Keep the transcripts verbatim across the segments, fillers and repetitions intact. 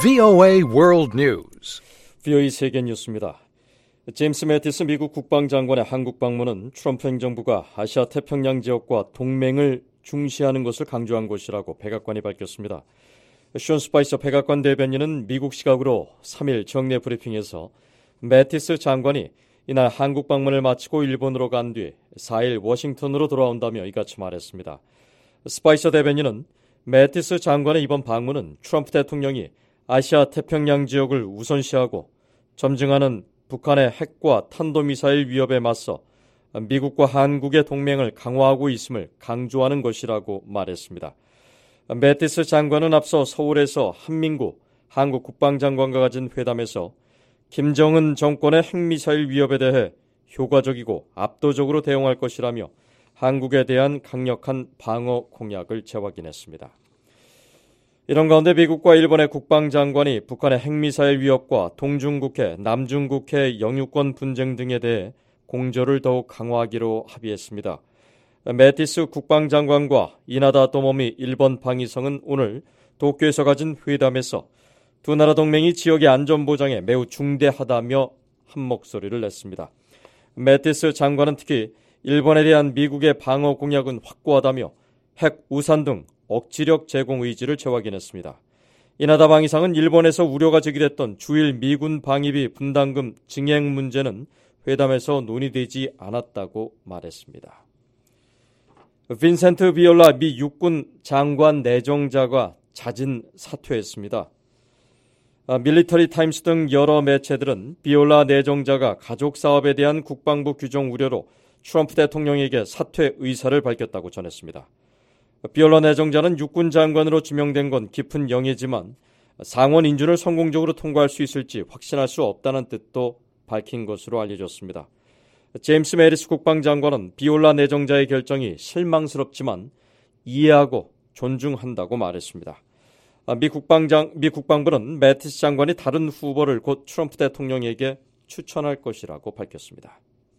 브이오에이 World News. 브이오에이 세계 뉴스입니다. 제임스 매티스 미국 국방장관의 한국 방문은 트럼프 행정부가 아시아 태평양 지역과 동맹을 중시하는 것을 강조한 것이라고 백악관이 밝혔습니다. 숀 스파이서 백악관 대변인은 미국 시각으로 삼 일 정례 브리핑에서 매티스 장관이 이날 한국 방문을 마치고 일본으로 간 뒤 사 일 워싱턴으로 돌아온다며 이같이 말했습니다. 스파이서 대변인은 매티스 장관의 이번 방문은 트럼프 대통령이 아시아 태평양 지역을 우선시하고 점증하는 북한의 핵과 탄도미사일 위협에 맞서 미국과 한국의 동맹을 강화하고 있음을 강조하는 것이라고 말했습니다. 매티스 장관은 앞서 서울에서 한민구 한국 국방장관과 가진 회담에서 김정은 정권의 핵미사일 위협에 대해 효과적이고 압도적으로 대응할 것이라며 한국에 대한 강력한 방어 공약을 재확인했습니다. 이런 가운데 미국과 일본의 국방장관이 북한의 핵미사일 위협과 동중국해, 남중국해 영유권 분쟁 등에 대해 공조를 더욱 강화하기로 합의했습니다. 매티스 국방장관과 이나다 도모미 일본 방위성은 오늘 도쿄에서 가진 회담에서 두 나라 동맹이 지역의 안전 보장에 매우 중대하다며 한 목소리를 냈습니다. 매티스 장관은 특히 일본에 대한 미국의 방어 공약은 확고하다며 핵 우산 등 억지력 제공 의지를 재확인했습니다. 이나다 방위상은 일본에서 우려가 제기됐던 주일 미군 방위비 분담금 증액 문제는 회담에서 논의되지 않았다고 말했습니다. 빈센트 비올라 미 육군 장관 내정자가 자진 사퇴했습니다. 밀리터리 타임스 등 여러 매체들은 비올라 내정자가 가족 사업에 대한 국방부 규정 우려로 트럼프 대통령에게 사퇴 의사를 밝혔다고 전했습니다. 비올라 내정자는 육군 장관으로 지명된 건 깊은 영예지만 상원 인준을 성공적으로 통과할 수 있을지 확신할 수 없다는 뜻도 밝힌 것으로 알려졌습니다. 제임스 매티스 국방장관은 비올라 내정자의 결정이 실망스럽지만 이해하고 존중한다고 말했습니다. 미 국방장, 미 국방부는 매티스 장관이 다른 후보를 곧 트럼프 대통령에게 추천할 것이라고 밝혔습니다.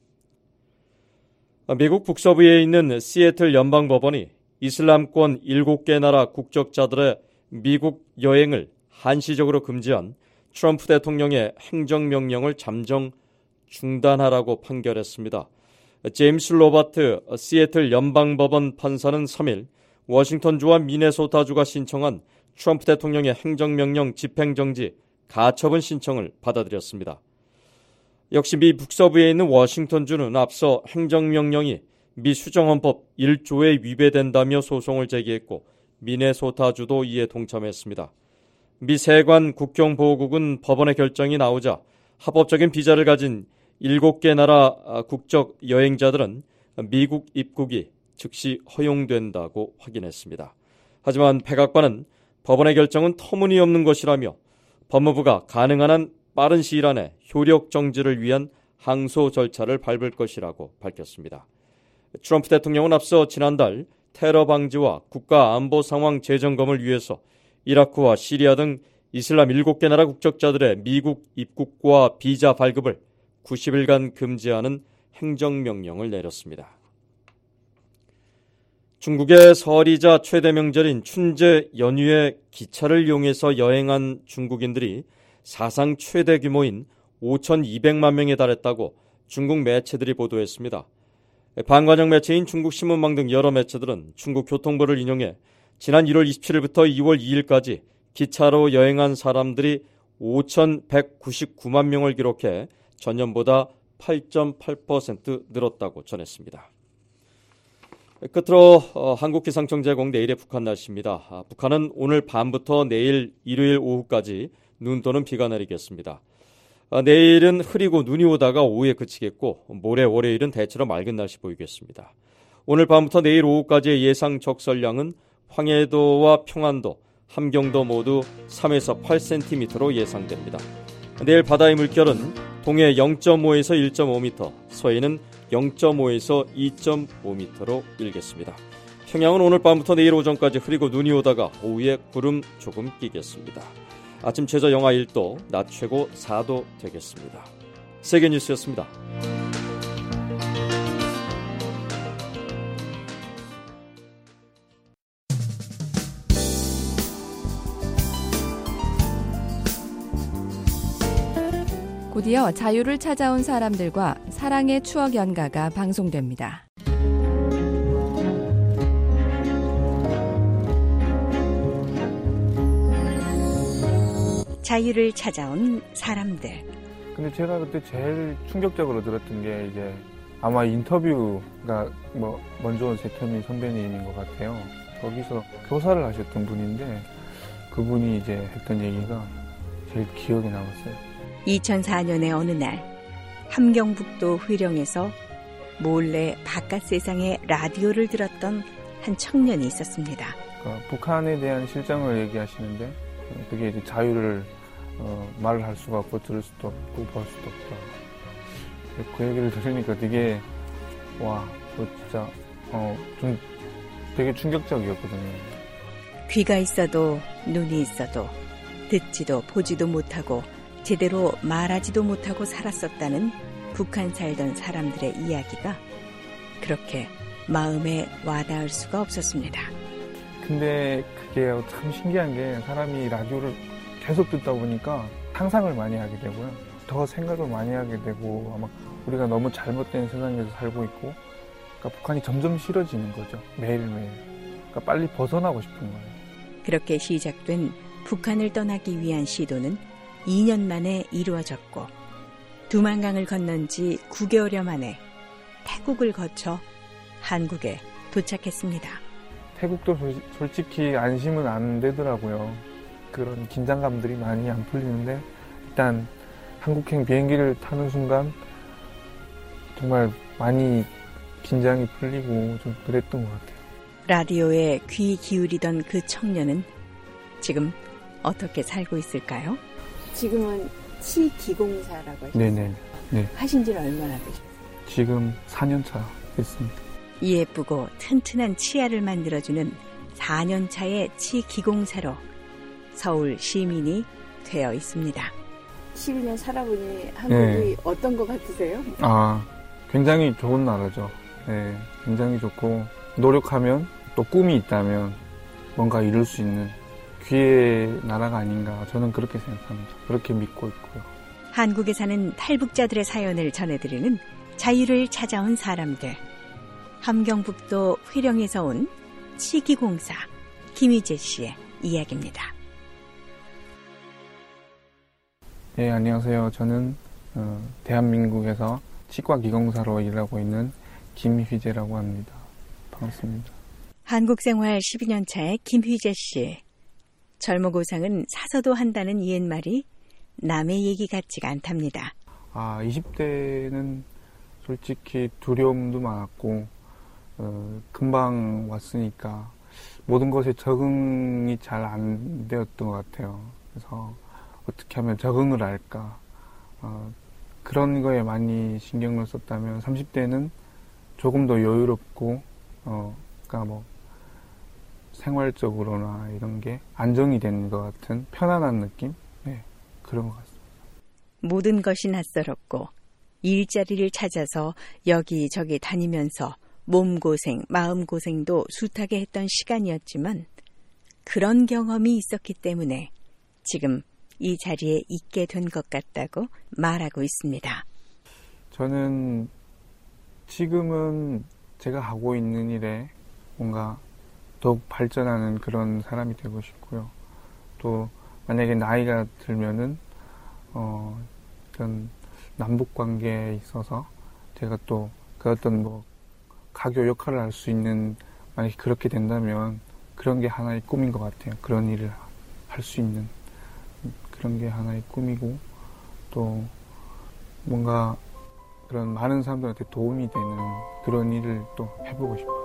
미국 북서부에 있는 시애틀 연방법원이 이슬람권 일곱 개 나라 국적자들의 미국 여행을 한시적으로 금지한 트럼프 대통령의 행정명령을 잠정 중단하라고 판결했습니다. 제임스 로버트 시애틀 연방법원 판사는 삼 일 워싱턴주와 미네소타주가 신청한 트럼프 대통령의 행정명령 집행정지 가처분 신청을 받아들였습니다. 역시 미 북서부에 있는 워싱턴주는 앞서 행정명령이 미 수정헌법 일 조에 위배된다며 소송을 제기했고 미네소타주도 이에 동참했습니다. 미 세관 국경보호국은 법원의 결정이 나오자 합법적인 비자를 가진 일곱 개 나라 국적 여행자들은 미국 입국이 즉시 허용된다고 확인했습니다. 하지만 백악관은 법원의 결정은 터무니없는 것이라며 법무부가 가능한 한 빠른 시일 안에 효력 정지를 위한 항소 절차를 밟을 것이라고 밝혔습니다. 트럼프 대통령은 앞서 지난달 테러 방지와 국가 안보 상황 재점검을 위해서 이라크와 시리아 등 이슬람 일곱 개 나라 국적자들의 미국 입국과 비자 발급을 구십 일간 금지하는 행정명령을 내렸습니다. 중국의 설이자 최대 명절인 춘제 연휴에 기차를 이용해서 여행한 중국인들이 사상 최대 규모인 오천이백만 명에 달했다고 중국 매체들이 보도했습니다. 반관영 매체인 중국 신문망 등 여러 매체들은 중국 교통부를 인용해 지난 일월 이십칠일부터 이월 이일까지 기차로 여행한 사람들이 오천백구십구만 명을 기록해 전년보다 팔 점 팔 퍼센트 늘었다고 전했습니다. 끝으로 어, 한국기상청 제공 내일의 북한 날씨입니다. 아, 북한은 오늘 밤부터 내일 일요일 오후까지 눈 또는 비가 내리겠습니다. 아, 내일은 흐리고 눈이 오다가 오후에 그치겠고 모레 월요일은 대체로 맑은 날씨 보이겠습니다. 오늘 밤부터 내일 오후까지의 예상 적설량은 황해도와 평안도, 함경도 모두 삼에서 팔 센티미터로 예상됩니다. 내일 바다의 물결은 동해 영 점 오에서 일 점 오 미터, 서해는 영 점 오에서 이 점 오 미터로 일겠습니다. 평양은 오늘 밤부터 내일 오전까지 흐리고 눈이 오다가 오후에 구름 조금 끼겠습니다. 아침 최저 영하 일 도, 낮 최고 사 도 되겠습니다. 세계뉴스였습니다. 곧이어 자유를 찾아온 사람들과 사랑의 추억 연가가 방송됩니다. 자유를 찾아온 사람들. 근데 제가 그때 제일 충격적으로 들었던 게 이제 아마 인터뷰가 뭐 먼저 온 세태민 선배님인 것 같아요. 거기서 교사를 하셨던 분인데 그분이 이제 했던 얘기가 제일 기억에 남았어요. 이천사 년의 어느 날 함경북도 회령에서 몰래 바깥 세상의 라디오를 들었던 한 청년이 있었습니다. 그러니까 북한에 대한 실정을 얘기하시는데 그게 이제 자유를 어, 말을 할 수가 없고 들을 수도 없고 볼 수도 없다. 그 얘기를 들으니까 되게 와, 그 진짜 어, 좀 되게 충격적이었거든요. 귀가 있어도 눈이 있어도 듣지도 보지도 못하고 제대로 말하지도 못하고 살았었다는 북한 살던 사람들의 이야기가 그렇게 마음에 와닿을 수가 없었습니다. 근데 그게 참 신기한 게 사람이 라디오를 계속 듣다 보니까 상상을 많이 하게 되고요. 더 생각을 많이 하게 되고 아마 우리가 너무 잘못된 세상에서 살고 있고 그러니까 북한이 점점 싫어지는 거죠. 매일매일. 그러니까 빨리 벗어나고 싶은 거예요. 그렇게 시작된 북한을 떠나기 위한 시도는 이 년 만에 이루어졌고 두만강을 건넌 지 구 개월여 만에 태국을 거쳐 한국에 도착했습니다. 태국도 솔직히 안심은 안 되더라고요. 그런 긴장감들이 많이 안 풀리는데 일단 한국행 비행기를 타는 순간 정말 많이 긴장이 풀리고 좀 그랬던 것 같아요. 라디오에 귀 기울이던 그 청년은 지금 어떻게 살고 있을까요? 지금은 치기공사라고 하셨어요. 네네. 네. 하신 지는 얼마나 되셨어요? 지금 사 년 차 됐습니다. 예쁘고 튼튼한 치아를 만들어주는 사 년 차의 치기공사로 서울 시민이 되어 있습니다. 십이 년 살아보니 한국이 네. 어떤 것 같으세요? 아, 굉장히 좋은 나라죠. 네, 굉장히 좋고 노력하면 또 꿈이 있다면 뭔가 이룰 수 있는 기회의 나라가 아닌가 저는 그렇게 생각합니다. 그렇게 믿고 있고요. 한국에 사는 탈북자들의 사연을 전해드리는 자유를 찾아온 사람들. 함경북도 회령에서 온 치기공사 김희재 씨의 이야기입니다. 네, 안녕하세요. 저는 어, 대한민국에서 치과기공사로 일하고 있는 김휘재라고 합니다. 반갑습니다. 한국 생활 십이 년 차의 김휘재 씨. 젊어고상은 사서도 한다는 옛말이 남의 얘기 같지가 않답니다. 아, 이십 대는 솔직히 두려움도 많았고 어, 금방 왔으니까 모든 것에 적응이 잘 안 되었던 것 같아요. 그래서 어떻게 하면 적응을 할까 어, 그런 거에 많이 신경을 썼다면 삼십 대는 조금 더 여유롭고 어, 그러니까 뭐 생활적으로나 이런 게 안정이 된 것 같은 편안한 느낌? 네, 그런 것 같습니다. 모든 것이 낯설었고 일자리를 찾아서 여기저기 다니면서 몸고생, 마음고생도 숱하게 했던 시간이었지만 그런 경험이 있었기 때문에 지금 이 자리에 있게 된 것 같다고 말하고 있습니다. 저는 지금은 제가 하고 있는 일에 뭔가 더욱 발전하는 그런 사람이 되고 싶고요. 또 만약에 나이가 들면은 어, 어떤 남북 관계에 있어서 제가 또 그 어떤 뭐 가교 역할을 할 수 있는 만약에 그렇게 된다면 그런 게 하나의 꿈인 것 같아요. 그런 일을 할 수 있는 그런 게 하나의 꿈이고 또 뭔가 그런 많은 사람들한테 도움이 되는 그런 일을 또 해보고 싶어요.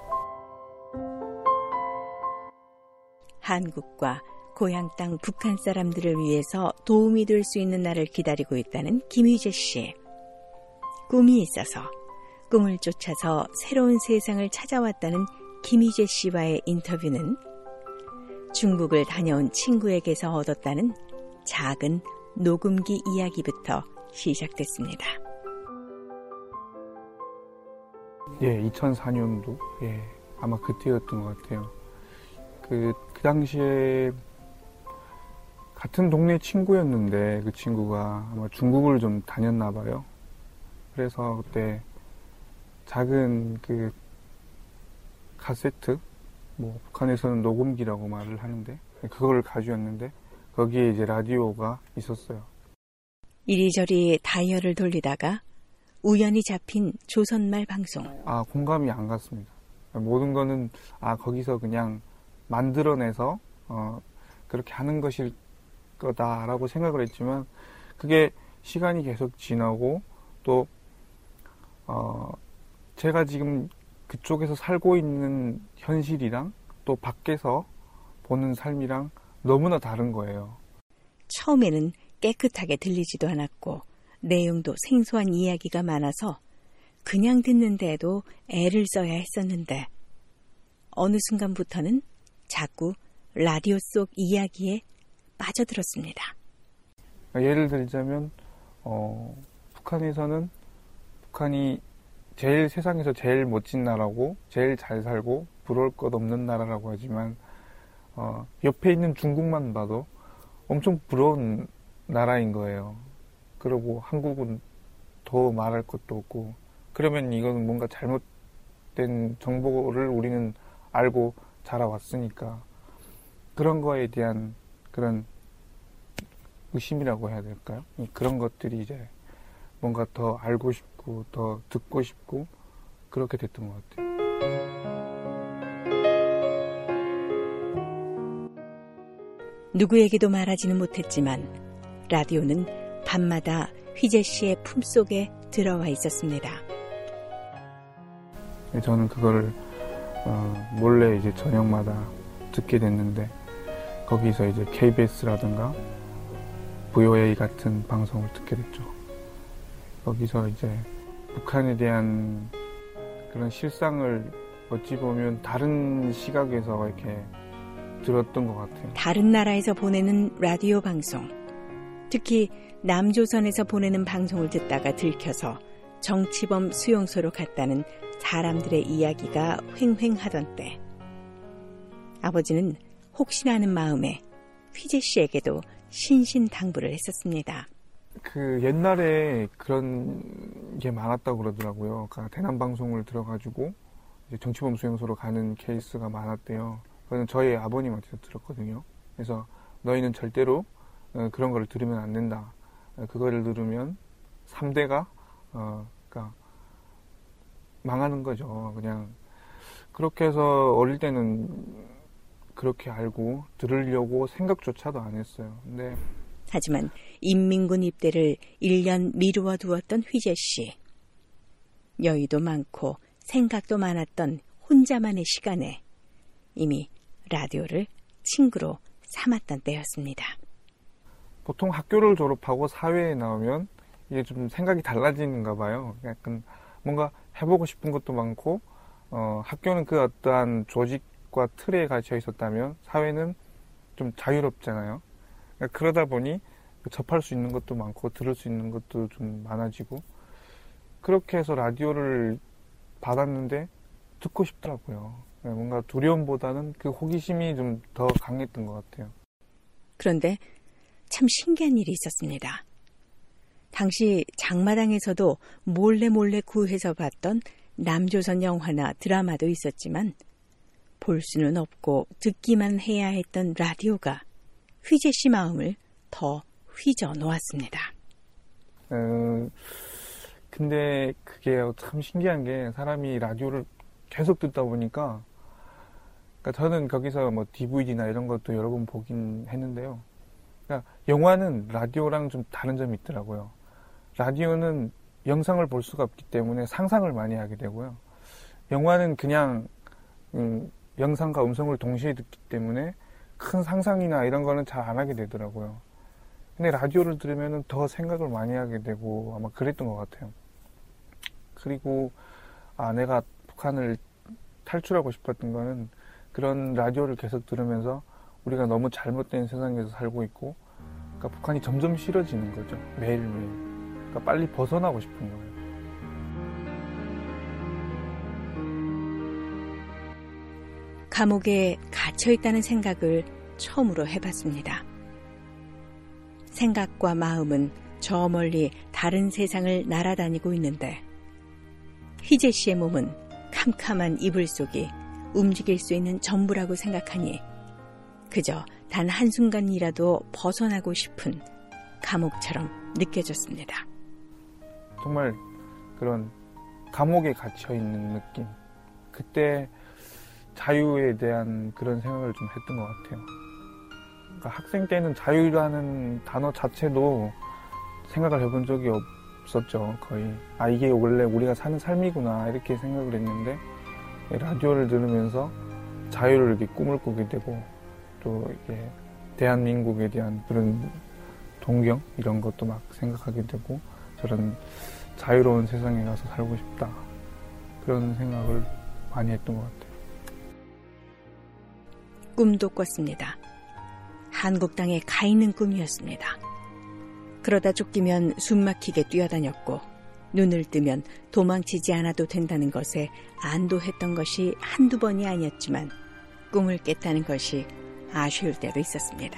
한국과 고향 땅 북한 사람들을 위해서 도움이 될 수 있는 날을 기다리고 있다는 김휘재 씨. 꿈이 있어서 꿈을 쫓아서 새로운 세상을 찾아왔다는 김휘재 씨와의 인터뷰는 중국을 다녀온 친구에게서 얻었다는 작은 녹음기 이야기부터 시작됐습니다. 예, 이천사 년도 예, 아마 그때였던 것 같아요. 그, 그 당시에 같은 동네 친구였는데 그 친구가 아마 중국을 좀 다녔나 봐요. 그래서 그때 작은 그 카세트, 뭐 북한에서는 녹음기라고 말을 하는데 그걸 가져왔는데 거기에 이제 라디오가 있었어요. 이리저리 다이얼을 돌리다가 우연히 잡힌 조선말 방송. 아, 공감이 안 갔습니다. 모든 거는 아 거기서 그냥 만들어내서 어, 그렇게 하는 것일 거다라고 생각을 했지만 그게 시간이 계속 지나고 또 어, 제가 지금 그쪽에서 살고 있는 현실이랑 또 밖에서 보는 삶이랑 너무나 다른 거예요. 처음에는 깨끗하게 들리지도 않았고 내용도 생소한 이야기가 많아서 그냥 듣는데도 애를 써야 했었는데 어느 순간부터는 자꾸 라디오 속 이야기에 빠져들었습니다. 예를 들자면 어, 북한에서는 북한이 제일 세상에서 제일 멋진 나라고 제일 잘 살고 부러울 것 없는 나라라고 하지만 어, 옆에 있는 중국만 봐도 엄청 부러운 나라인 거예요. 그리고 한국은 더 말할 것도 없고 그러면 이건 뭔가 잘못된 정보를 우리는 알고 자라왔으니까 그런 거에 대한 그런 의심이라고 해야 될까요? 그런 것들이 이제 뭔가 더 알고 싶고 더 듣고 싶고 그렇게 됐던 것 같아요. 누구에게도 말하지는 못했지만 라디오는 밤마다 휘재 씨의 품속에 들어와 있었습니다. 저는 그거를 어, 몰래 이제 저녁마다 듣게 됐는데 거기서 이제 케이비에스라든가 브이오에이 같은 방송을 듣게 됐죠. 거기서 이제 북한에 대한 그런 실상을 어찌 보면 다른 시각에서 이렇게 들었던 것 같아요. 다른 나라에서 보내는 라디오 방송, 특히 남조선에서 보내는 방송을 듣다가 들켜서 정치범 수용소로 갔다는 사람들의 이야기가 횡횡하던 때 아버지는 혹시나 하는 마음에 휘재 씨에게도 신신당부를 했었습니다. 그 옛날에 그런 게 많았다고 그러더라고요. 그러니까 대남방송을 들어가지고 이제 정치범 수용소로 가는 케이스가 많았대요. 그건 저희 아버님한테서 들었거든요. 그래서 너희는 절대로 그런 거를 들으면 안 된다. 그거를 들으면 삼 대가 어, 그러니까 망하는 거죠. 그냥 그렇게 해서 어릴 때는 그렇게 알고 들으려고 생각조차도 안 했어요. 근데 하지만 인민군 입대를 일 년 미루어 두었던 휘재 씨. 여유도 많고 생각도 많았던 혼자만의 시간에 이미 라디오를 친구로 삼았던 때였습니다. 보통 학교를 졸업하고 사회에 나오면 이게 좀 생각이 달라지는가 봐요. 약간 뭔가 해보고 싶은 것도 많고 어, 학교는 그 어떠한 조직과 틀에 갇혀 있었다면 사회는 좀 자유롭잖아요. 그러니까 그러다 보니 접할 수 있는 것도 많고 들을 수 있는 것도 좀 많아지고 그렇게 해서 라디오를 받았는데 듣고 싶더라고요. 뭔가 두려움보다는 그 호기심이 좀 더 강했던 것 같아요. 그런데 참 신기한 일이 있었습니다. 당시 장마당에서도 몰래 몰래 구해서 봤던 남조선 영화나 드라마도 있었지만 볼 수는 없고 듣기만 해야 했던 라디오가 휘재 씨 마음을 더 휘저 놓았습니다. 어, 근데 그게 참 신기한 게 사람이 라디오를 계속 듣다 보니까 그러니까 저는 거기서 뭐 디브이디나 이런 것도 여러 번 보긴 했는데요. 그러니까 영화는 라디오랑 좀 다른 점이 있더라고요. 라디오는 영상을 볼 수가 없기 때문에 상상을 많이 하게 되고요. 영화는 그냥 음, 영상과 음성을 동시에 듣기 때문에 큰 상상이나 이런 거는 잘 안 하게 되더라고요. 근데 라디오를 들으면 더 생각을 많이 하게 되고 아마 그랬던 것 같아요. 그리고 아 내가 북한을 탈출하고 싶었던 거는 그런 라디오를 계속 들으면서 우리가 너무 잘못된 세상에서 살고 있고 그러니까 북한이 점점 싫어지는 거죠. 매일매일. 그러니까 빨리 벗어나고 싶은 거예요. 감옥에 갇혀있다는 생각을 처음으로 해봤습니다. 생각과 마음은 저 멀리 다른 세상을 날아다니고 있는데 희재 씨의 몸은 캄캄한 이불 속이 움직일 수 있는 전부라고 생각하니 그저 단 한순간이라도 벗어나고 싶은 감옥처럼 느껴졌습니다. 정말 그런 감옥에 갇혀있는 느낌. 그때 자유에 대한 그런 생각을 좀 했던 것 같아요. 그러니까 학생 때는 자유라는 단어 자체도 생각을 해본 적이 없었죠. 거의 아 이게 원래 우리가 사는 삶이구나 이렇게 생각을 했는데 라디오를 들으면서 자유를 이렇게 꿈을 꾸게 되고 또 이게 대한민국에 대한 그런 동경 이런 것도 막 생각하게 되고 저런 자유로운 세상에 가서 살고 싶다 그런 생각을 많이 했던 것 같아요. 꿈도 꿨습니다. 한국 땅에 가 있는 꿈이었습니다. 그러다 쫓기면 숨막히게 뛰어다녔고 눈을 뜨면 도망치지 않아도 된다는 것에 안도했던 것이 한두 번이 아니었지만 꿈을 깼다는 것이 아쉬울 때도 있었습니다.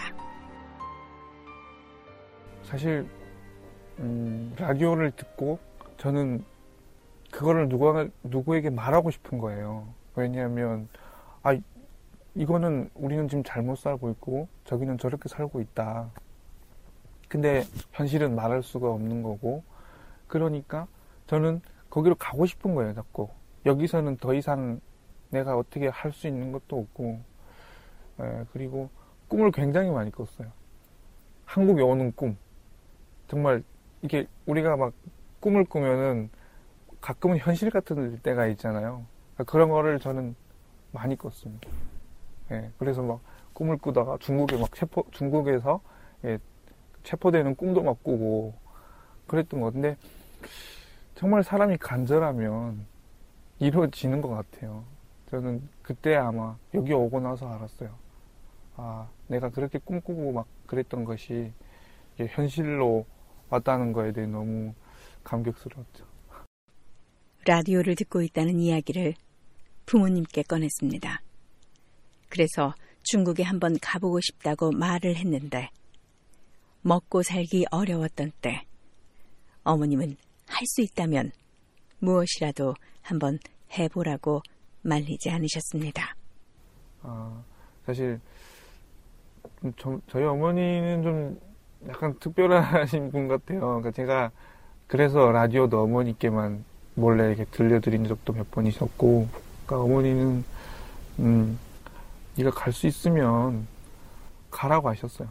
사실 음, 라디오를 듣고 저는 그거를 누가, 누구에게 말하고 싶은 거예요. 왜냐하면 아 이거는 우리는 지금 잘못 살고 있고 저기는 저렇게 살고 있다. 근데 현실은 말할 수가 없는 거고 그러니까 저는 거기로 가고 싶은 거예요. 자꾸 여기서는 더 이상 내가 어떻게 할 수 있는 것도 없고 에, 그리고 꿈을 굉장히 많이 꿨어요. 한국에 오는 꿈. 정말 이게 우리가 막 꿈을 꾸면은 가끔은 현실 같은 때가 있잖아요. 그러니까 그런 거를 저는 많이 꿨습니다. 예, 그래서 막 꿈을 꾸다가 중국에 막 체포, 중국에서 예, 체포되는 꿈도 막 꾸고 그랬던 것 같은데 정말 사람이 간절하면 이루어지는 것 같아요. 저는 그때 아마 여기 오고 나서 알았어요. 아, 내가 그렇게 꿈꾸고 막 그랬던 것이 현실로 왔다는 거에 대해 너무 감격스러웠죠. 라디오를 듣고 있다는 이야기를 부모님께 꺼냈습니다. 그래서 중국에 한번 가보고 싶다고 말을 했는데 먹고 살기 어려웠던 때 어머님은 할 수 있다면 무엇이라도 한번 해보라고 말리지 않으셨습니다. 아, 사실 저, 저희 어머니는 좀 약간 특별하신 분 같아요. 그러니까 제가 그래서 라디오도 어머니께만 몰래 이렇게 들려드린 적도 몇 번 있었고, 그러니까 어머니는 음, 네가 갈 수 있으면 가라고 하셨어요.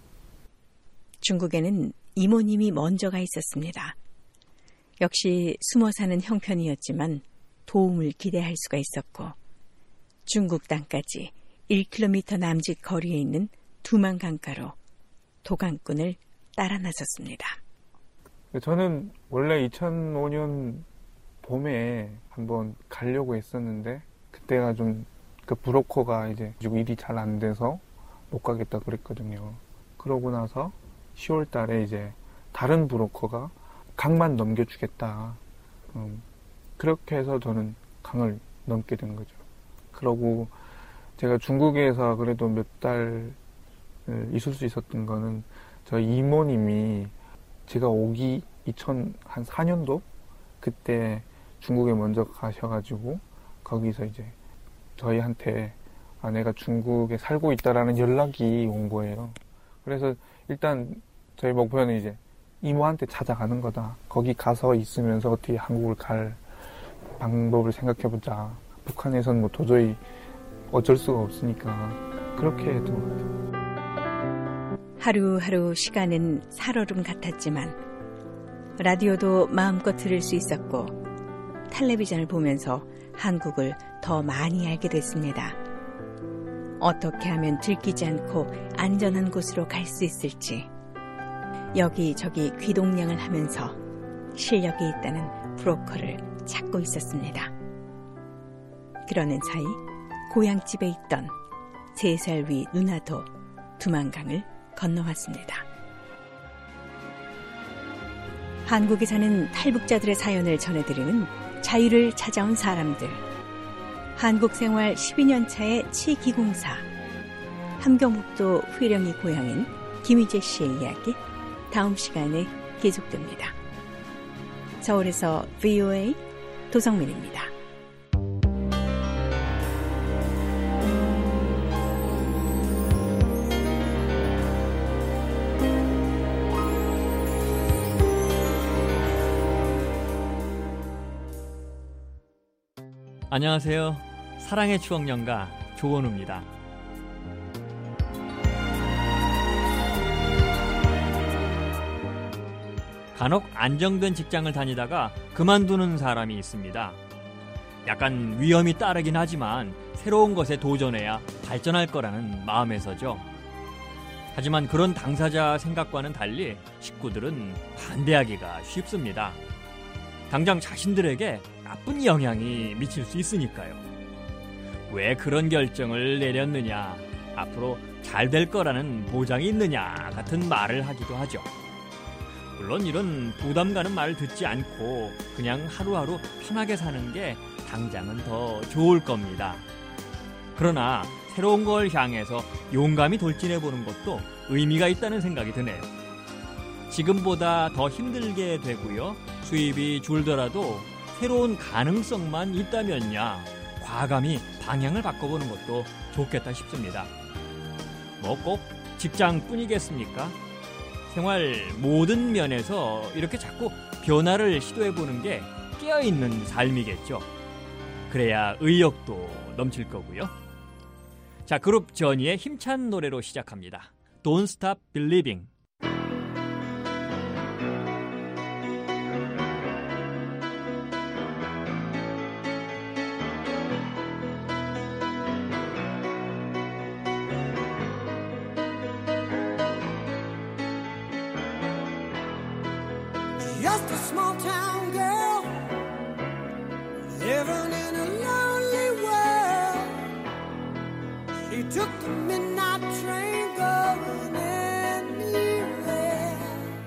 중국에는 이모님이 먼저 가 있었습니다. 역시 숨어 사는 형편이었지만 도움을 기대할 수가 있었고 중국 땅까지 일 킬로미터 남짓 거리에 있는 두만 강가로 도강꾼을 따라 나섰습니다. 저는 원래 이천오 년 봄에 한번 가려고 했었는데 그때가 좀 그 브로커가 이제 일이 잘 안 돼서 못 가겠다 그랬거든요. 그러고 나서 시월 달에 이제 다른 브로커가 강만 넘겨주겠다. 음, 그렇게 해서 저는 강을 넘게 된 거죠. 그러고 제가 중국에서 그래도 몇 달 있을 수 있었던 거는 저희 이모님이 제가 오기 이천사 년도 그때 중국에 먼저 가셔가지고 거기서 이제 저희한테 아, 내가 중국에 살고 있다라는 연락이 온 거예요. 그래서 일단 저희 목표는 이제 이모한테 찾아가는 거다. 거기 가서 있으면서 어떻게 한국을 갈 방법을 생각해보자. 북한에서는 뭐 도저히 어쩔 수가 없으니까 그렇게 했던 것 같아요. 하루하루 시간은 살얼음 같았지만 라디오도 마음껏 들을 수 있었고 텔레비전을 보면서 한국을 더 많이 알게 됐습니다. 어떻게 하면 들키지 않고 안전한 곳으로 갈 수 있을지 여기저기 귀동냥을 하면서 실력이 있다는 브로커를 찾고 있었습니다. 그러는 사이 고향집에 있던 세 살 위 누나도 두만강을 건너왔습니다. 한국에 사는 탈북자들의 사연을 전해드리는 자유를 찾아온 사람들. 한국 생활 십이 년 차의 치기공사. 함경북도 회령이 고향인 김희재 씨의 이야기 다음 시간에 계속됩니다. 서울에서 브이오에이 도성민입니다. 안녕하세요. 사랑의 추억 연가 조원우입니다. 간혹 안정된 직장을 다니다가 그만두는 사람이 있습니다. 약간 위험이 따르긴 하지만 새로운 것에 도전해야 발전할 거라는 마음에서죠. 하지만 그런 당사자 생각과는 달리 식구들은 반대하기가 쉽습니다. 당장 자신들에게 나쁜 영향이 미칠 수 있으니까요. 왜 그런 결정을 내렸느냐, 앞으로 잘 될 거라는 보장이 있느냐 같은 말을 하기도 하죠. 물론 이런 부담 가는 말을 듣지 않고 그냥 하루하루 편하게 사는 게 당장은 더 좋을 겁니다. 그러나 새로운 걸 향해서 용감히 돌진해보는 것도 의미가 있다는 생각이 드네요. 지금보다 더 힘들게 되고요. 수입이 줄더라도 새로운 가능성만 있다면야 과감히 방향을 바꿔보는 것도 좋겠다 싶습니다. 뭐 꼭 직장뿐이겠습니까? 생활 모든 면에서 이렇게 자꾸 변화를 시도해보는 게 깨어있는 삶이겠죠. 그래야 의욕도 넘칠 거고요. 자, 그룹 저니의 힘찬 노래로 시작합니다. Don't Stop Believing. Just a small town girl living in a lonely world. She took the midnight train going anywhere.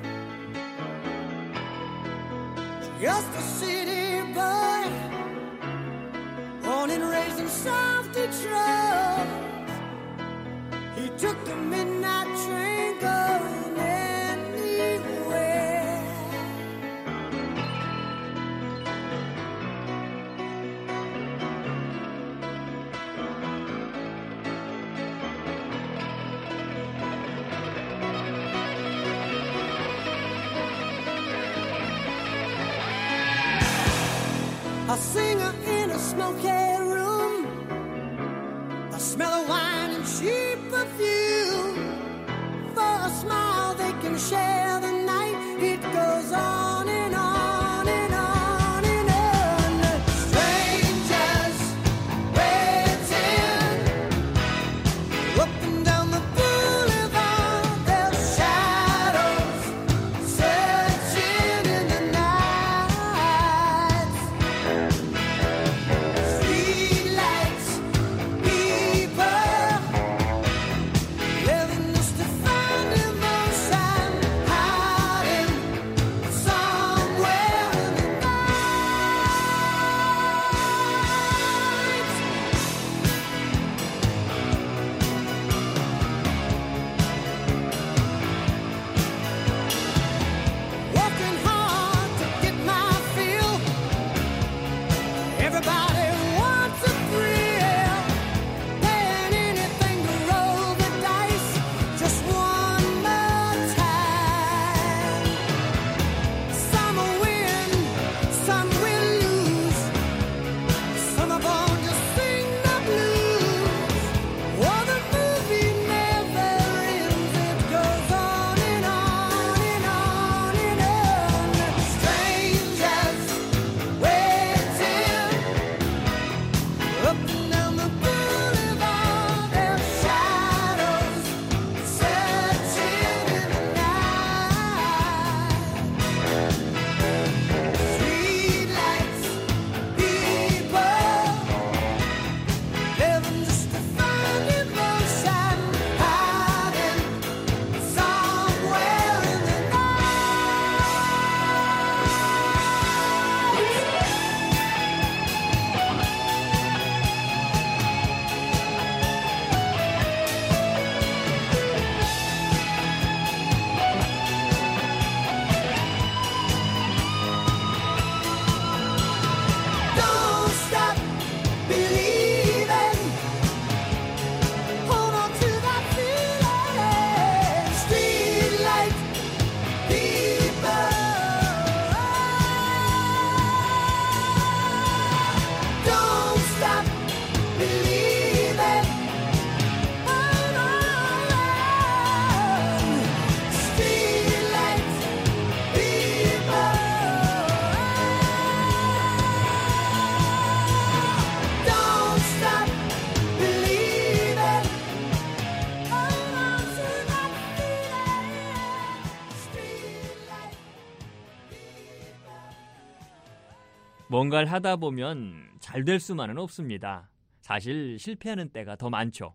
Just a city boy, born and raised in South Detroit. He took the midnight train going anywhere. A singer in a smoky room, the smell of wine and cheap perfume. For a smile they can share the night. It goes on and on and on and on. Strangers waiting up and down the boulevard. Their shadows searching in the night. Street 뭔가를 하다 보면 잘 될 수만은 없습니다. 사실 실패하는 때가 더 많죠.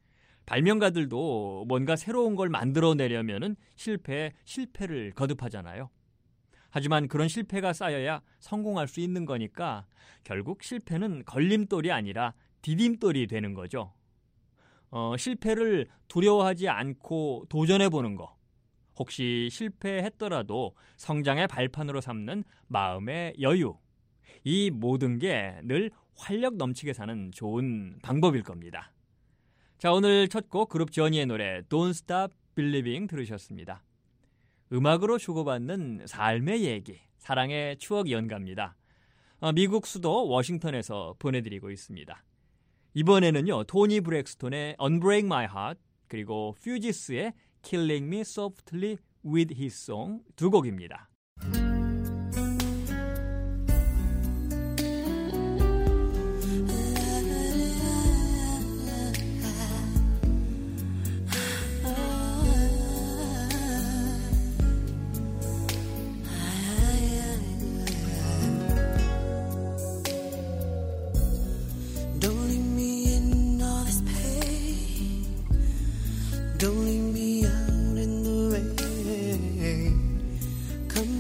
발명가들도 뭔가 새로운 걸 만들어내려면 실패에 실패를 거듭하잖아요. 하지만 그런 실패가 쌓여야 성공할 수 있는 거니까 결국 실패는 걸림돌이 아니라 디딤돌이 되는 거죠. 어, 실패를 두려워하지 않고 도전해보는 거. 혹시 실패했더라도 성장의 발판으로 삼는 마음의 여유. 이 모든 게 늘 활력 넘치게 사는 좋은 방법일 겁니다. 자, 오늘 첫 곡 그룹 저니의 노래 Don't Stop Believing 들으셨습니다. 음악으로 주고받는 삶의 얘기, 사랑의 추억 연가입니다. 어, 미국 수도 워싱턴에서 보내드리고 있습니다. 이번에는요, 토니 브렉스톤의 Unbreak My Heart 그리고 퓨지스의 Killing Me Softly with His Song 두 곡입니다. Don't leave me out in the rain. Come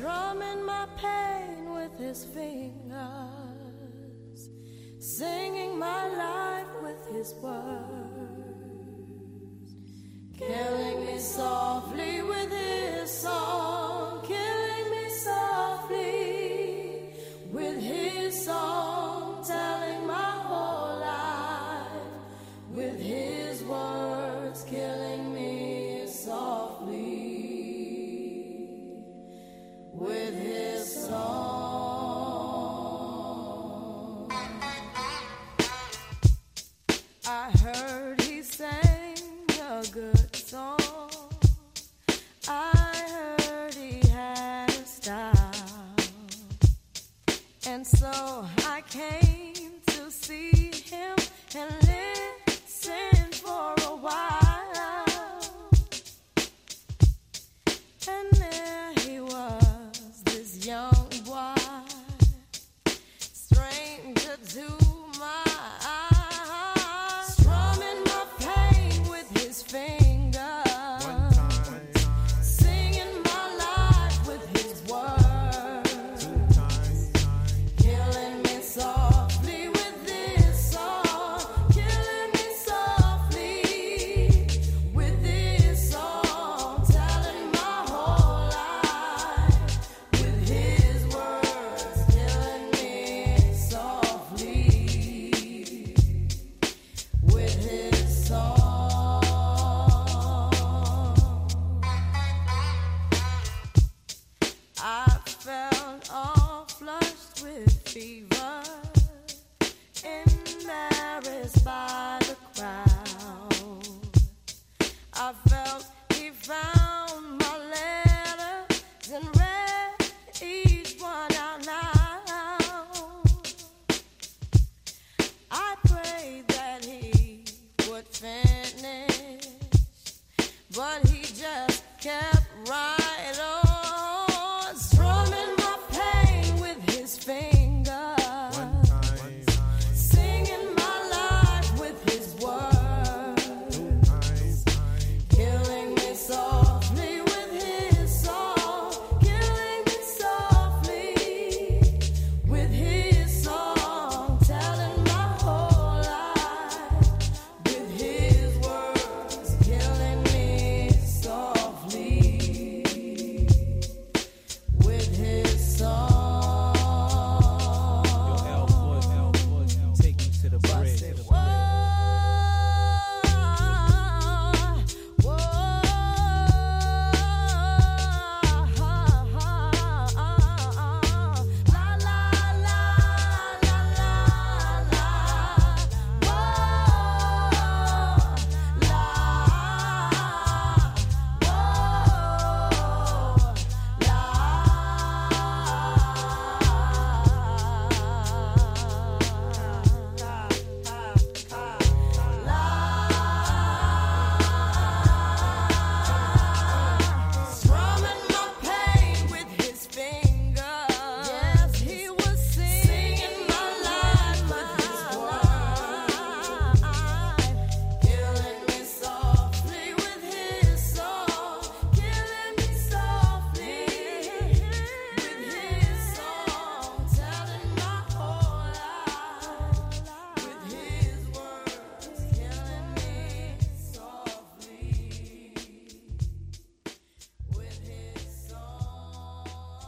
strumming my pain with his fingers, singing my life with his words, killing me softly with his song, killing me softly with his song, telling my whole life with his words, killing me softly with his song. I heard he sang a good song. I heard he had a style. And so I came to see him and listen for a while. And there he was, this young boy, stranger to my eyes, strumming my pain with his fingers, singing my life with his words, killing me softly with this song, killing me softly with this song, telling my whole life with his words, killing me softly with his song. I felt all flushed with fever, embarrassed by the crowd. I felt he found my letters and read each one out loud. I prayed that he would finish, but he just kept right on, strumming my pain with his fingers, singing my life with his words, killing me softly with his song, killing me softly with his song, telling my whole life with his words, killing me softly with his song. Take me to the I bridge. said, whoa, whoa, la la la la la, whoa, la, strumming my pain with his fingers. Yes, he was singing my life with his words, killing me softly with his song, killing me softly with his song, telling my whole life with his words, killing me softly with his song.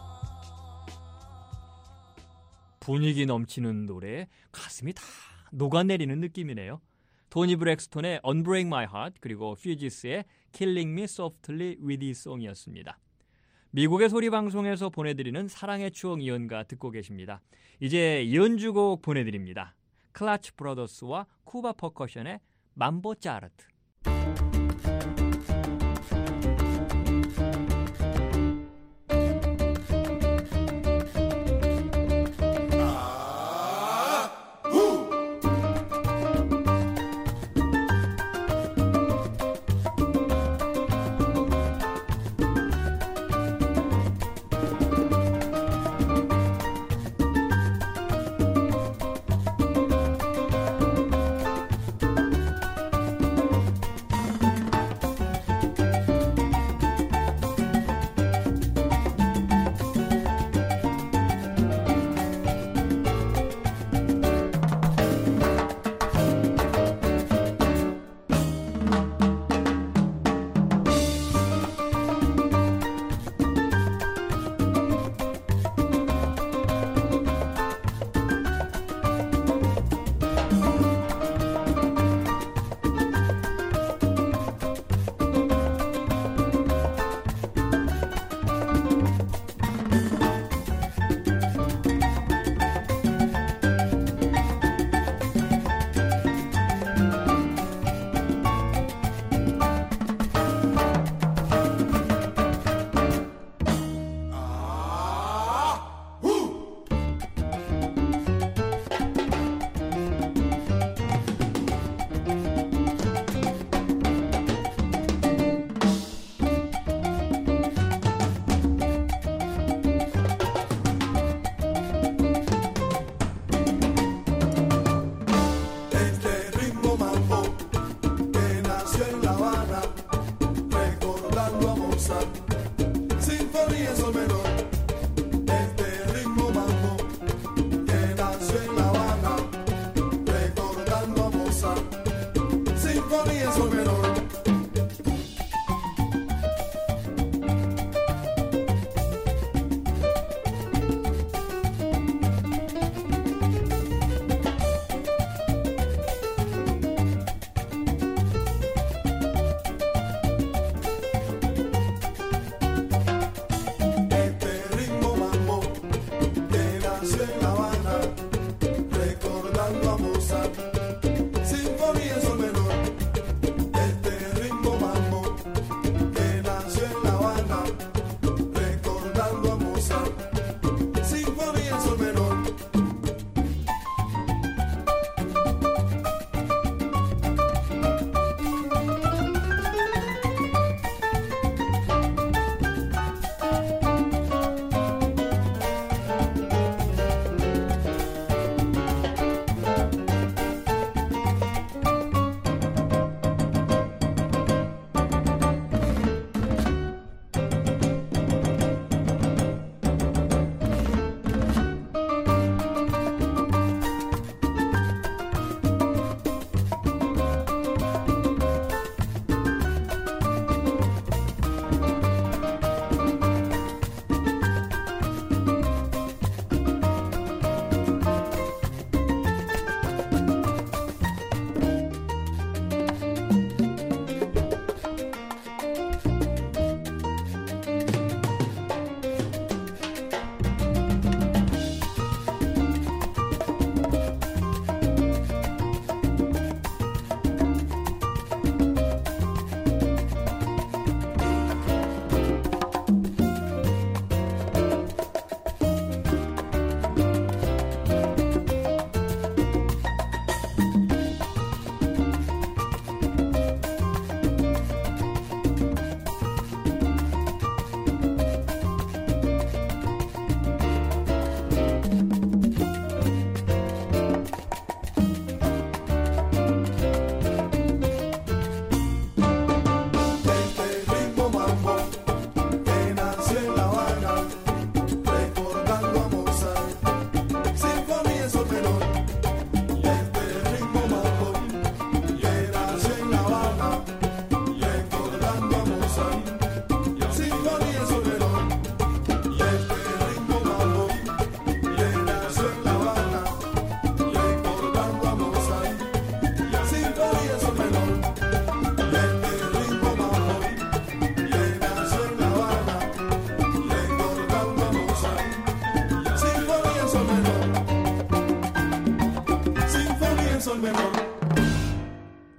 분위기 넘치는 노래, 가슴이 다 녹아내리는 느낌이네요. 토니 브렉스톤의 Unbreak My Heart, 그리고 퓨지스의 Killing Me Softly with His Song이었습니다. 미국의 소리방송에서 보내드리는 사랑의 추억 이연가 듣고 계십니다. 이제 연주곡 보내드립니다. 클라치 브라더스와 쿠바 퍼커션의 mambo 짜르트.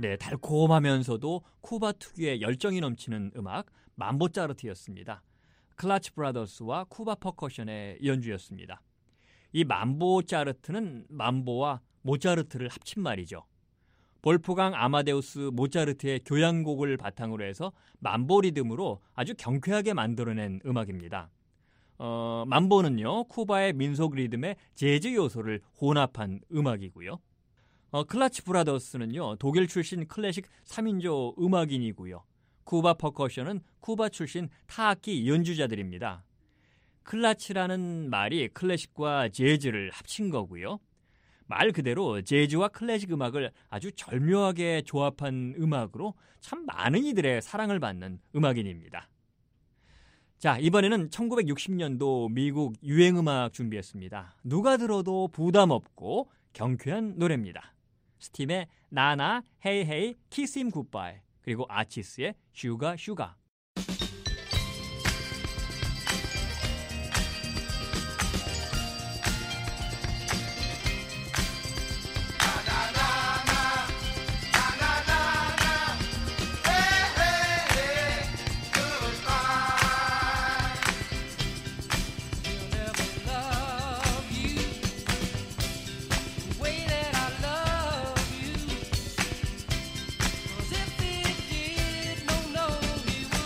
네, 달콤하면서도 쿠바 특유의 열정이 넘치는 음악 맘보짜르트였습니다. 클라치 브라더스와 쿠바 퍼커션의 연주였습니다. 이 맘보짜르트는 맘보와 모차르트를 합친 말이죠. 볼프강 아마데우스 모차르트의 교향곡을 바탕으로 해서 맘보 리듬으로 아주 경쾌하게 만들어낸 음악입니다. 어, 맘보는요, 쿠바의 민속 리듬의 재즈 요소를 혼합한 음악이고요. 어, 클라치 브라더스는요, 독일 출신 클래식 삼 인조 음악인이고요. 쿠바 퍼커션은 쿠바 출신 타악기 연주자들입니다. 클라치라는 말이 클래식과 재즈를 합친 거고요. 말 그대로 재즈와 클래식 음악을 아주 절묘하게 조합한 음악으로 참 많은 이들의 사랑을 받는 음악인입니다. 자, 이번에는 천구백육십 년도 미국 유행음악 준비했습니다. 누가 들어도 부담 없고 경쾌한 노래입니다. 스팀의 나나, 헤이 헤이, 키스 임 굿바이, 그리고 아치스의 슈가 슈가. If it did, no, no, we would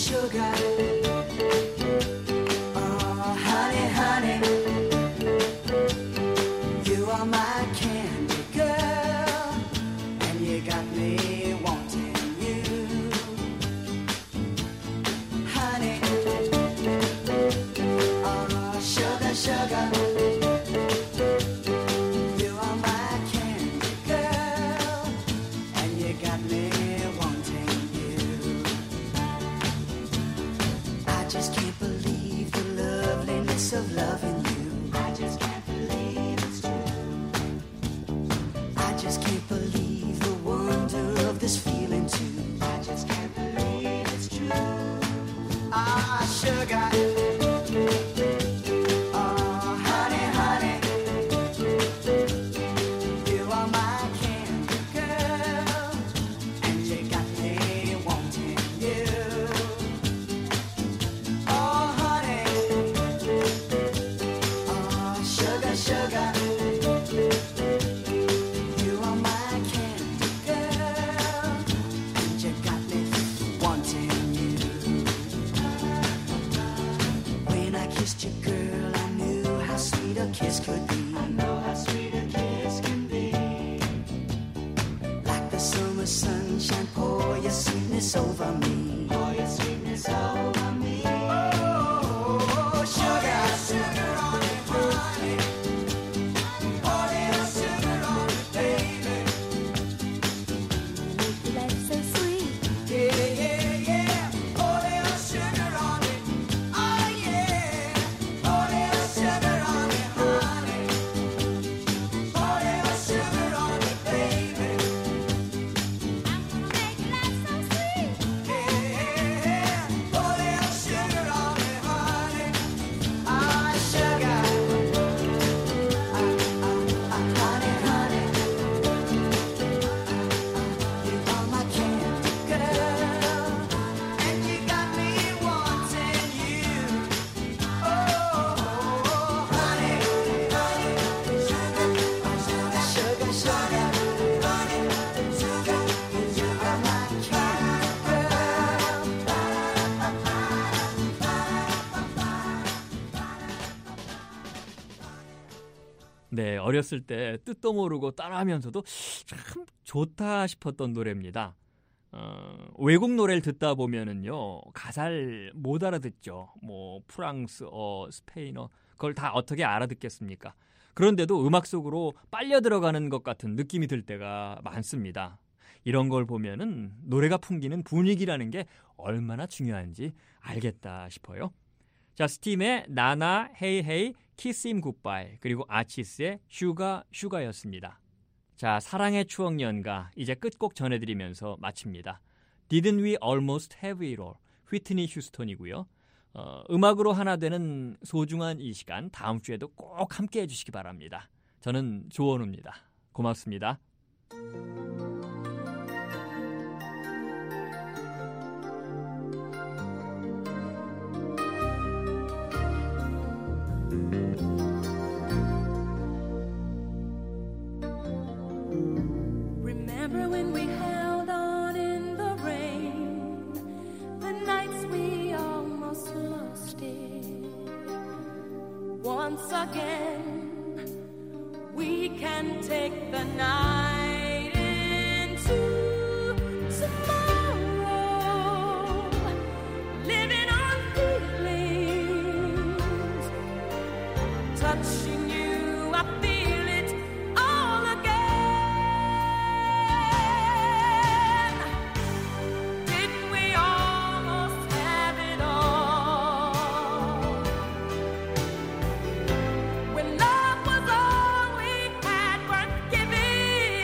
sugar. Oh, honey, honey, you are my candy girl, and you got me wanting you. Honey, oh, sugar, sugar. Of loving you, I just can't believe it's true. I just can't believe the wonder of this feeling too. I just can't believe it's true. Ah, sugar. Oh, honey, honey, you are my candy girl, and you got me wanting you. Oh, honey, sugar, you are my candy girl, and you got me wanting you. When I kissed you, girl, I knew how sweet a kiss could be. I know how sweet a kiss can be. Like the summer sunshine, pour your sweetness over me. Pour your sweetness over me. Oh, sugar, sugar on it, honey. 네, 어렸을 때 뜻도 모르고 따라하면서도 참 좋다 싶었던 노래입니다. 어, 외국 노래를 듣다 보면은요, 가사를 못 알아듣죠. 뭐 프랑스어, 스페인어, 그걸 다 어떻게 알아듣겠습니까? 그런데도 음악 속으로 빨려 들어가는 것 같은 느낌이 들 때가 많습니다. 이런 걸 보면은 노래가 풍기는 분위기라는 게 얼마나 중요한지 알겠다 싶어요. 자, 스팀의 나나, 헤이 헤이, 키스 임 굿바이, 그리고 아치스의 슈가 슈가였습니다. 자, 사랑의 추억 연가 이제 끝곡 전해드리면서 마칩니다. Didn't we almost have it all? 휘트니 휴스턴이고요. 어, 음악으로 하나 되는 소중한 이 시간 다음 주에도 꼭 함께 해주시기 바랍니다. 저는 조원우입니다. 고맙습니다. Remember when we held on in the rain, the nights we almost lost it. Once again, we can take the night into tomorrow, living on feelings, touching you, I feel it all again. Didn't we almost have it all? When love was all we had worth giving.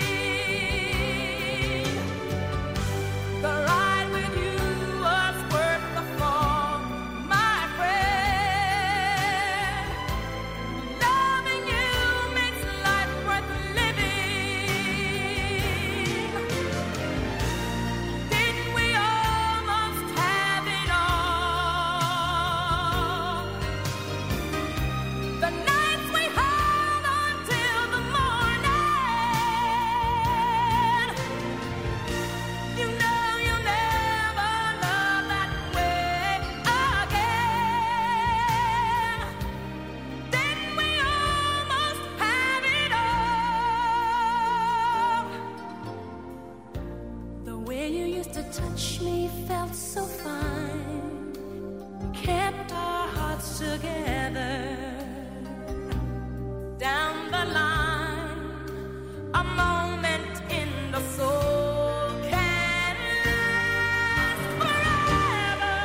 touch me felt so fine, kept our hearts together. Down the line, a moment in the soul can last forever.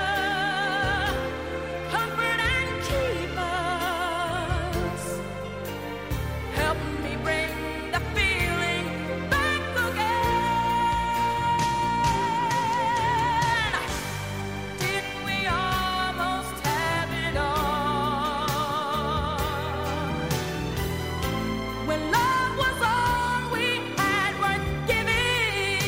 Comfort and keep us. Help me bring the feeling back again. Didn't we almost have it all? When love was all we had worth giving,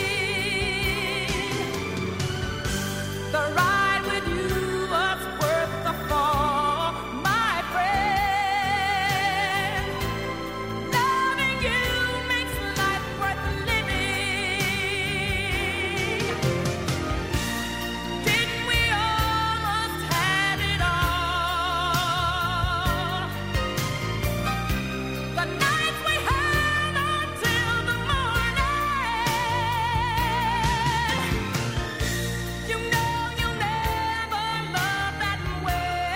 the ride with you was worth the fall, my friend. Loving you makes life worth living. Didn't we almost have it all? The nights we had until the morning. You know you'll never love that way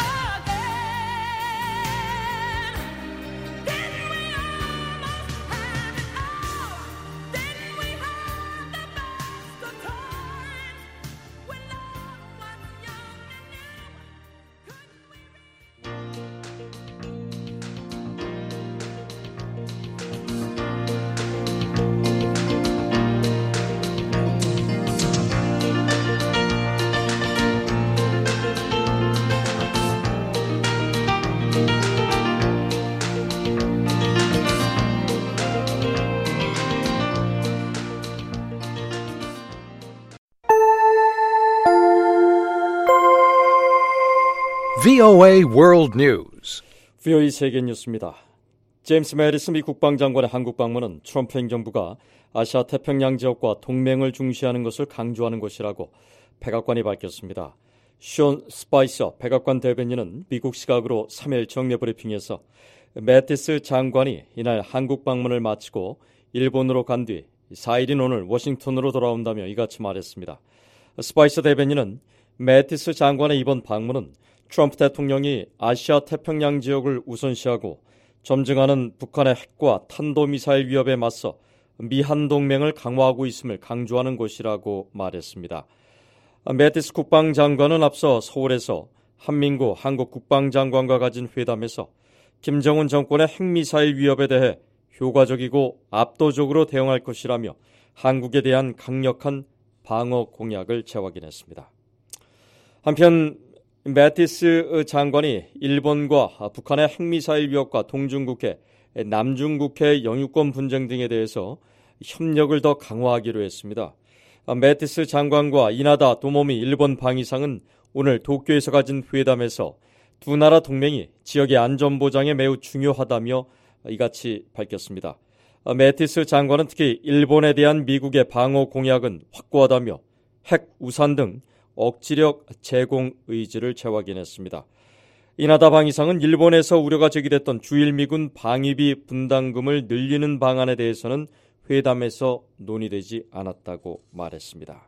again. Didn't we almost have it all? Didn't we have the best of times when love was young and new? Couldn't we 브이오에이 World News. 브이오에이 세계 뉴스입니다. 제임스 매티스 미 국방장관의 한국 방문은 트럼프 행정부가 아시아 태평양 지역과 동맹을 중시하는 것을 강조하는 것이라고 백악관이 밝혔습니다. 션 스파이서 백악관 대변인은 미국 시각으로 삼 일 정례 브리핑에서 매티스 장관이 이날 한국 방문을 마치고 일본으로 간 뒤 사 일인 오늘 워싱턴으로 돌아온다며 이같이 말했습니다. 스파이서 대변인은 매티스 장관의 이번 방문은 트럼프 대통령이 아시아 태평양 지역을 우선시하고 점증하는 북한의 핵과 탄도미사일 위협에 맞서 미한 동맹을 강화하고 있음을 강조하는 것이라고 말했습니다. 매티스 국방장관은 앞서 서울에서 한민구 한국 국방장관과 가진 회담에서 김정은 정권의 핵미사일 위협에 대해 효과적이고 압도적으로 대응할 것이라며 한국에 대한 강력한 방어 공약을 재확인했습니다. 한편 매티스 장관이 일본과 북한의 핵미사일 위협과 동중국해, 남중국해 영유권 분쟁 등에 대해서 협력을 더 강화하기로 했습니다. 매티스 장관과 이나다 도모미 일본 방위상은 오늘 도쿄에서 가진 회담에서 두 나라 동맹이 지역의 안전보장에 매우 중요하다며 이같이 밝혔습니다. 매티스 장관은 특히 일본에 대한 미국의 방어 공약은 확고하다며 핵, 우산 등 억지력 제공 의지를 재확인했습니다. 이나다 방위상은 일본에서 우려가 제기됐던 주일미군 방위비 분담금을 늘리는 방안에 대해서는 회담에서 논의되지 않았다고 말했습니다.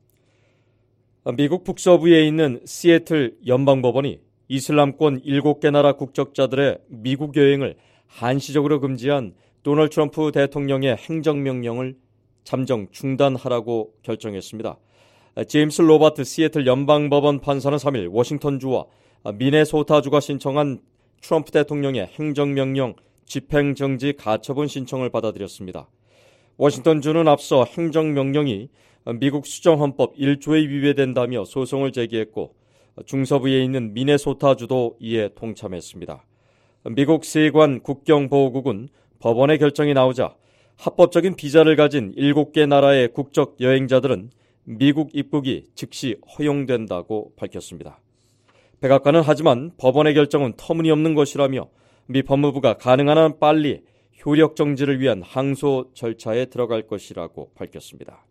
미국 북서부에 있는 시애틀 연방법원이 이슬람권 일곱 개 나라 국적자들의 미국 여행을 한시적으로 금지한 도널드 트럼프 대통령의 행정명령을 잠정 중단하라고 결정했습니다. 제임스 로버트 시애틀 연방법원 판사는 삼 일 워싱턴주와 미네소타주가 신청한 트럼프 대통령의 행정명령 집행정지 가처분 신청을 받아들였습니다. 워싱턴주는 앞서 행정명령이 미국 수정헌법 일 조에 위배된다며 소송을 제기했고 중서부에 있는 미네소타주도 이에 동참했습니다. 미국 세관 국경보호국은 법원의 결정이 나오자 합법적인 비자를 가진 일곱 개 나라의 국적 여행자들은 미국 입국이 즉시 허용된다고 밝혔습니다. 백악관은 하지만 법원의 결정은 터무니없는 것이라며 미 법무부가 가능한 한 빨리 효력 정지를 위한 항소 절차에 들어갈 것이라고 밝혔습니다.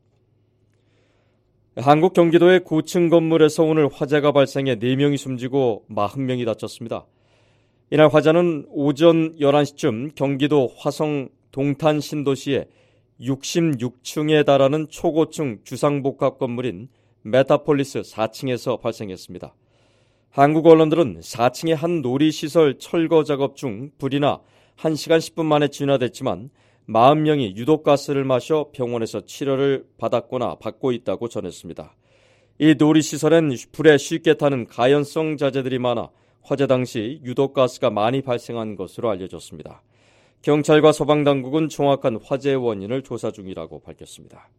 한국 경기도의 고층 건물에서 오늘 화재가 발생해 네 명이 숨지고 사십 명이 다쳤습니다. 이날 화재는 오전 열한 시쯤 경기도 화성 동탄 신도시의 육십육 층에 달하는 초고층 주상복합 건물인 메타폴리스 사 층에서 발생했습니다. 한국 언론들은 사 층의 한 놀이시설 철거 작업 중 불이 나 한 시간 십 분 만에 진화됐지만 사십 명이 유독가스를 마셔 병원에서 치료를 받았거나 받고 있다고 전했습니다. 이 놀이시설엔 불에 쉽게 타는 가연성 자재들이 많아 화재 당시 유독가스가 많이 발생한 것으로 알려졌습니다. 경찰과 소방당국은 정확한 화재의 원인을 조사 중이라고 밝혔습니다.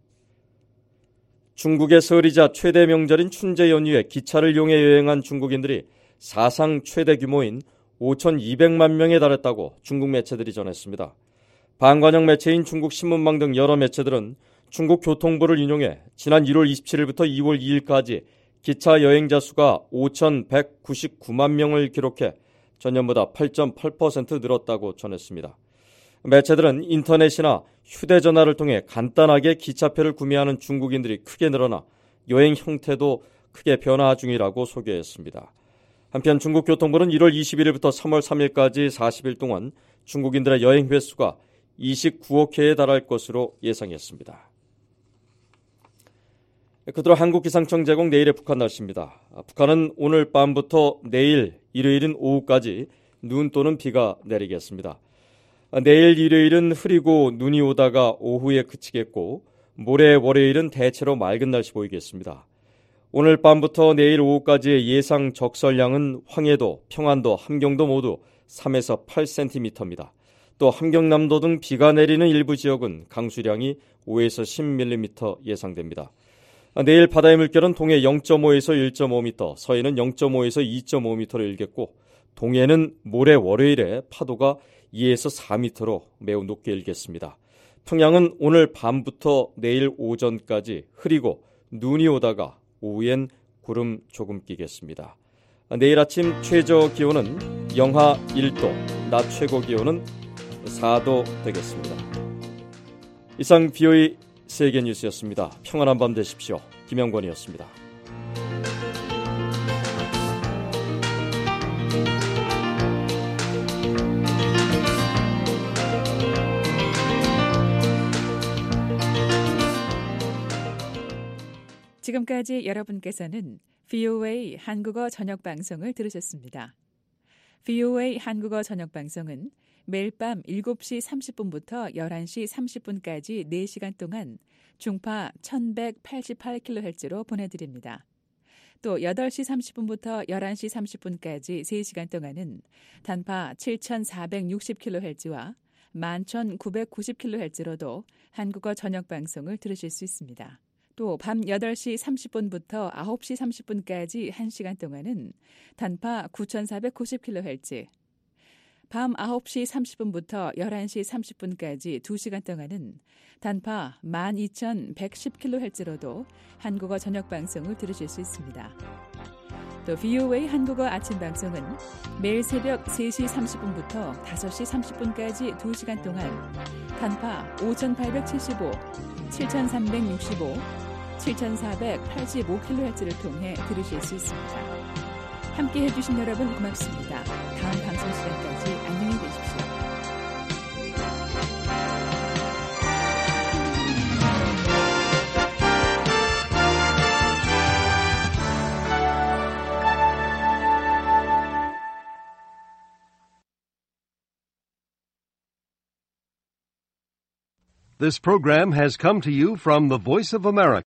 중국의 설이자 최대 명절인 춘제 연휴에 기차를 이용해 여행한 중국인들이 사상 최대 규모인 오천이백만 명에 달했다고 중국 매체들이 전했습니다. 반관영 매체인 중국 신문망 등 여러 매체들은 중국 교통부를 인용해 지난 일월 이십칠일부터 이월 이일까지 기차 여행자 수가 오천백구십구만 명을 기록해 전년보다 팔 점 팔 퍼센트 늘었다고 전했습니다. 매체들은 인터넷이나 휴대전화를 통해 간단하게 기차표를 구매하는 중국인들이 크게 늘어나 여행 형태도 크게 변화 중이라고 소개했습니다. 한편 중국 교통부는 일월 이십일일부터 삼월 삼일까지 사십 일 동안 중국인들의 여행 횟수가 이십구억 회에 달할 것으로 예상했습니다. 그대로 한국기상청 제공 내일의 북한 날씨입니다. 북한은 오늘 밤부터 내일 일요일인 오후까지 눈 또는 비가 내리겠습니다. 내일 일요일은 흐리고 눈이 오다가 오후에 그치겠고 모레 월요일은 대체로 맑은 날씨 보이겠습니다. 오늘 밤부터 내일 오후까지의 예상 적설량은 황해도, 평안도, 함경도 모두 삼에서 팔 센티미터입니다. 또 함경남도 등 비가 내리는 일부 지역은 강수량이 오에서 십 밀리미터 예상됩니다. 내일 바다의 물결은 동해 영 점 오에서 일 점 오 미터, 서해는 영 점 오에서 이 점 오 미터로 일겠고 동해는 모레 월요일에 파도가 이에서 사 미터로 매우 높게 일겠습니다. 평양은 오늘 밤부터 내일 오전까지 흐리고 눈이 오다가 오후엔 구름 조금 끼겠습니다. 내일 아침 최저 기온은 영하 일 도, 낮 최고 기온은 사 도 되겠습니다. 이상 비오이 세계뉴스였습니다. 평안한 밤 되십시오. 김영권이었습니다. 지금까지 여러분께서는 브이오에이 한국어 저녁 방송을 들으셨습니다. 브이오에이 한국어 저녁 방송은 매일 밤 일곱 시 삼십 분부터 열한 시 삼십 분까지 네 시간 동안 중파 천백팔십팔 킬로헤르츠로 보내드립니다. 또 여덟 시 삼십 분부터 열한 시 삼십 분까지 세 시간 동안은 단파 칠천사백육십 킬로헤르츠와 만 천구백구십 킬로헤르츠로도 한국어 저녁 방송을 들으실 수 있습니다. 또 밤 여덟 시 삼십 분부터 아홉 시 삼십 분까지 한 시간 동안은 단파 구천사백구십 킬로헤르츠, 밤 아홉 시 삼십 분부터 열한 시 삼십 분까지 두 시간 동안은 단파 만 이천백십 킬로헤르츠로도 한국어 저녁 방송을 들으실 수 있습니다. 또 브이오에이 한국어 아침 방송은 매일 새벽 세 시 삼십 분부터 다섯 시 삼십 분까지 두 시간 동안 단파 오천팔백칠십오, 칠천삼백육십오, 칠천사백팔십오 킬로헤르츠를 통해 들으실 수 있습니다. 함께 해주신 여러분 고맙습니다. 다음 방송 시간까지 안녕히 계십시오. This program has come to you from the Voice of America,